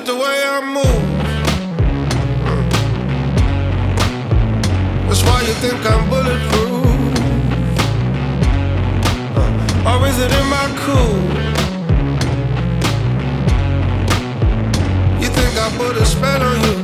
it the way I move? That's why you think I'm bulletproof. Or is it in my cool? You think I put a spell on you?